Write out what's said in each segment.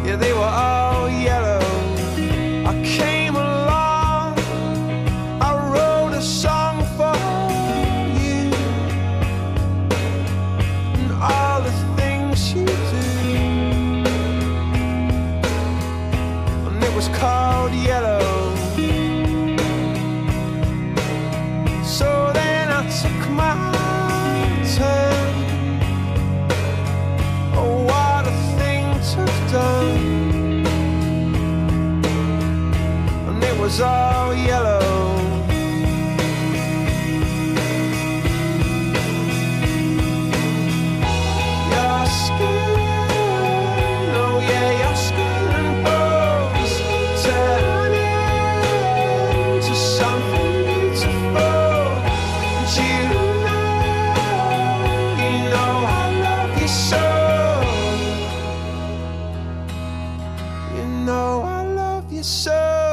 yeah, they were all yellow. I came along, I wrote a song for you, and all the things you do, and it was called Yellow. So then I took my turn. Oh, what a thing to have done. And it was all yellow. Your skin, oh yeah, your skin and bones turn into something beautiful. You know I love you so. You know I love you so.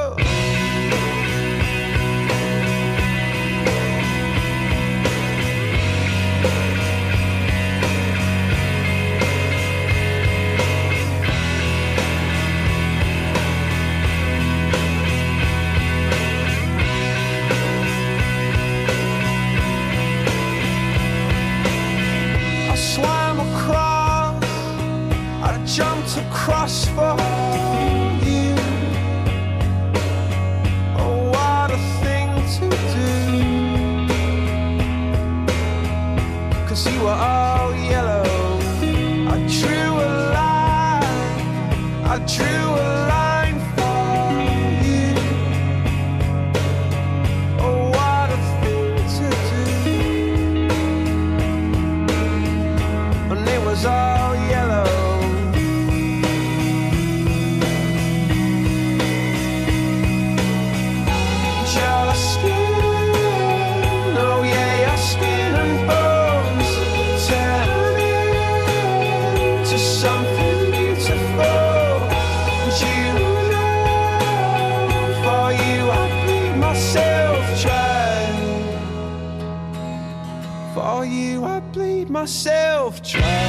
I swam across, I jumped across for you. Oh, what a thing to do. 'Cause you were all yellow. I drew a line, I drew a line for you. Oh, what a thing to do. And it was all yellow. Your skin, oh yeah, your skin and bones turn into something beautiful. And you know, for you I bleed myself dry. For you I bleed myself dry.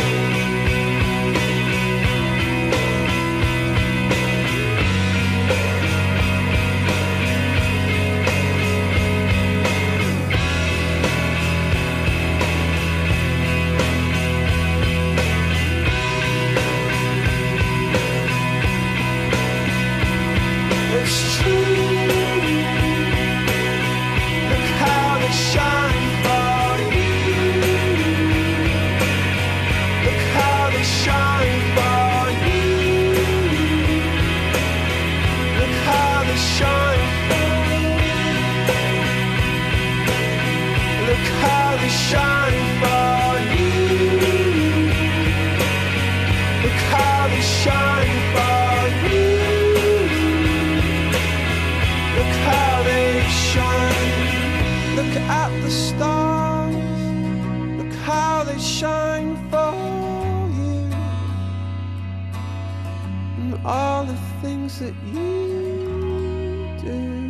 It's true. Look how they shine for you. Look how they shine for you. Look how they shine for you. Look how they shine for you. Look how they shine for you. Look how they shine. Look at the stars. Look how they shine for you. And all the things that you do.